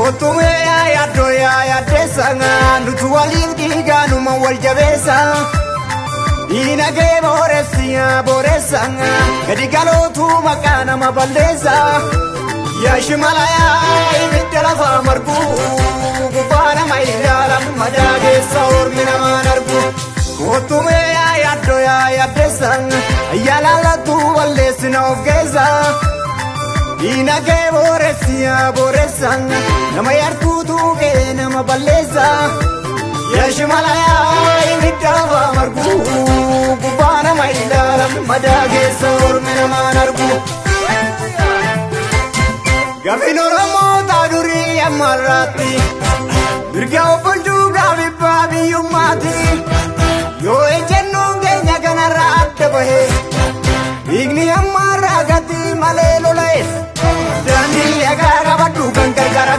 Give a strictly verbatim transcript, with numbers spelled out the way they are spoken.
Kotume ya doya ya desanga Nutu walin diganuma wal jabesa Ina ke boresia boresanga Gadi galotu makana mabaldesa Ya shimalaya ibidala fa margu Gufana maidala madage saur mina manargu Kotume ya doya ya desanga Ya lala tu walesina ofgeza Ina ke boresia boresanga Nama yarkutu ke nama baleza Ya shimalaya ibidala fa margu Gufana maidala madage saur mina manargu Gafino ramo taduri amarati Birga opunju gavi babi yumati Yo ejenu genya gana ratte bahe Igni amara gati malelo lae Dandi agara batu kankar gara